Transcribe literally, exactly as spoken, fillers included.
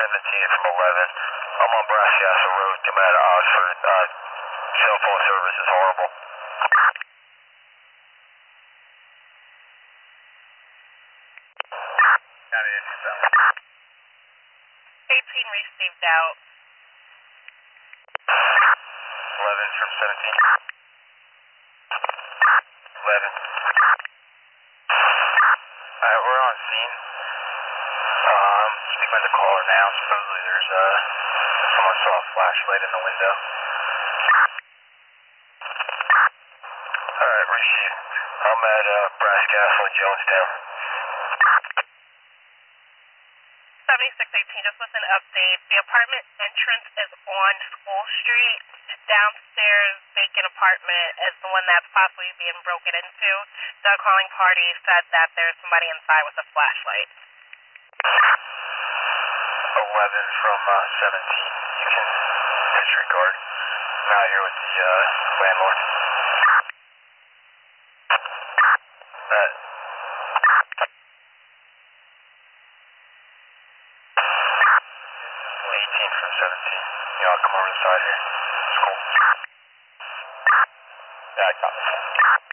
seventeen from eleven. I'm on Brascastle Road, coming out of Oxford. Uh, cell phone service is horrible. Got it. eighteen received out. eleven from seventeen. eleven. Alright, we're on scene. Um, speak with the caller now. Supposedly there's, uh, someone saw a flashlight in the window. Alright, received. I'm at, uh, Brascastle and Jonestown. seventy-six eighteen, just with an update. The apartment entrance is on School Street. Downstairs vacant apartment is the one that's possibly being broken into. The calling party said that there's somebody inside with a flashlight. eleven from, uh, seventeen. You can disregard. I'm out here with the, uh, landlord. Alright. eighteen from seventeen. You know, I'll come over the side here. It's cool. Yeah, I got this.